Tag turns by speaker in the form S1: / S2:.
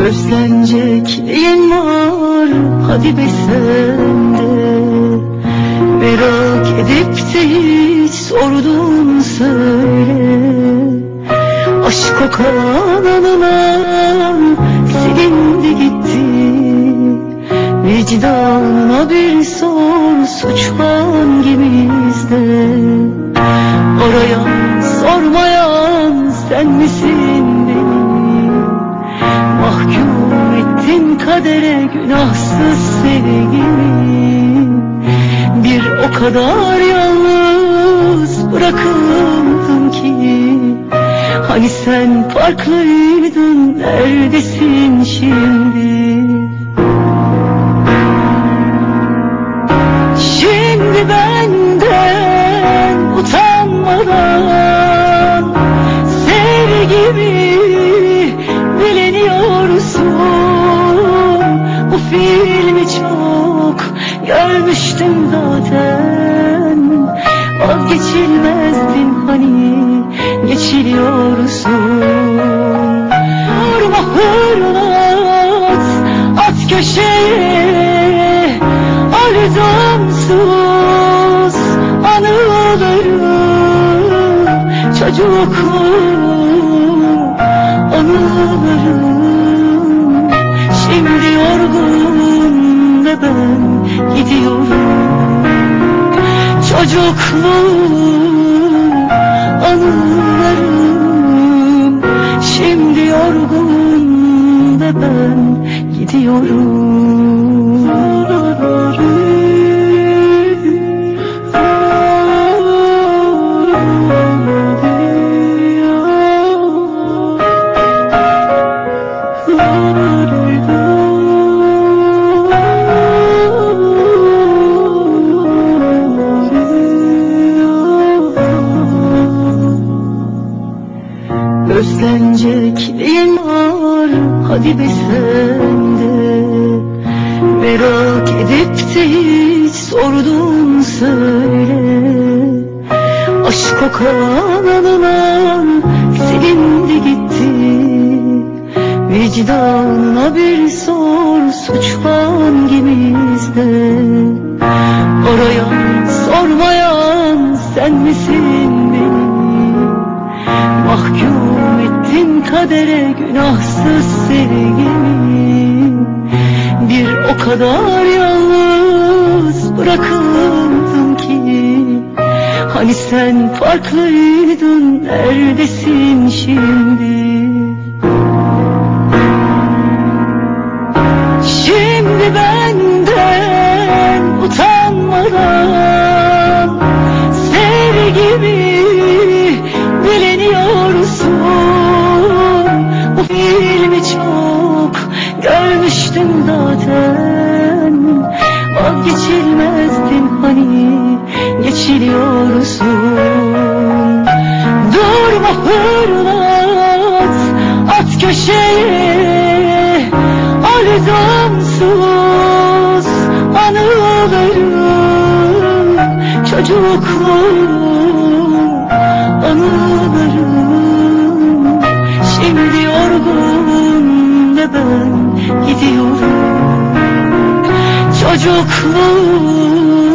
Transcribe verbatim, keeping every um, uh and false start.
S1: Özlenecek neyin var, hadi be sen de. Merak edip de hiç sordun söyle. Aşk kokan anılar silindi gitti. Vicdanına bir sor, suç hangimizde? Arayan sormayan sen misin beni? Mahkum ettin kadere günahsız sevgimi. Bir o kadar yalnız bırakıldım ki. Hani sen farklıydın, neredesin şimdi? Şimdi benden utanmadan sevgimi bileniyorsun. Bu filmi çok görmüştüm zaten. Vazgeçilmezdin hani, geçiliyorsun. Vurma hırlat, at köşeye arzumsuz anılarım, çocukluğum anılarım. Şimdi yorgun ve ben gidiyorum. Çocukluğum anılarım. Şimdi yorgun ve ben gidiyorum. Özlenecek neyin var, hadi be sen de. Merak edip de hiç sordun söyle. Aşk kokan anılar silindi gitti. Vicdanına bir sor, suç hangimizde? Arayan sormayan sen misin beni? Mahkum ettin kadere günahsız sevgimi. Bir o kadar yalnız bırakıldım ki. Hani sen farklıydın, neredesin şimdi? Şimdi benden utanmadan sevgimi bileniyorsun. Bu filmi çok görmüştüm zaten. Vazgeçilmezdin hani, geçiliyorsun. Durma hırlat, at köşeye arzumsuz anılarım, çocukluğum anılarım. Şimdi yorgun ve ben gidiyorum. Çocukluğum